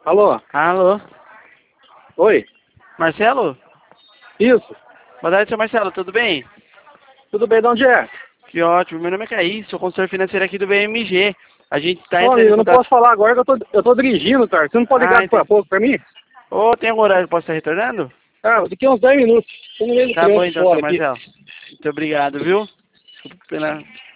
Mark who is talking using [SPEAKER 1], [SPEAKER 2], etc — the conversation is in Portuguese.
[SPEAKER 1] Alô?
[SPEAKER 2] Alô?
[SPEAKER 1] Oi?
[SPEAKER 2] Marcelo?
[SPEAKER 1] Isso?
[SPEAKER 2] Boa tarde, seu Marcelo, tudo bem?
[SPEAKER 1] Tudo bem, de onde é?
[SPEAKER 2] Que ótimo, meu nome é Caí, sou consultor financeiro aqui do BMG. A gente tá
[SPEAKER 1] Ô,
[SPEAKER 2] entrando
[SPEAKER 1] amigo,
[SPEAKER 2] em
[SPEAKER 1] eu não
[SPEAKER 2] contato...
[SPEAKER 1] posso falar agora que eu tô dirigindo, cara. Você não pode ligar daqui a
[SPEAKER 2] Entendi.
[SPEAKER 1] pouco pra mim?
[SPEAKER 2] Ô, tem algum horário que posso estar retornando?
[SPEAKER 1] Ah, daqui a uns 10 minutos. Tô no meio do
[SPEAKER 2] Tá bom
[SPEAKER 1] trânsito
[SPEAKER 2] então, seu
[SPEAKER 1] fora aqui.
[SPEAKER 2] Marcelo. Muito obrigado, viu? Desculpa pela...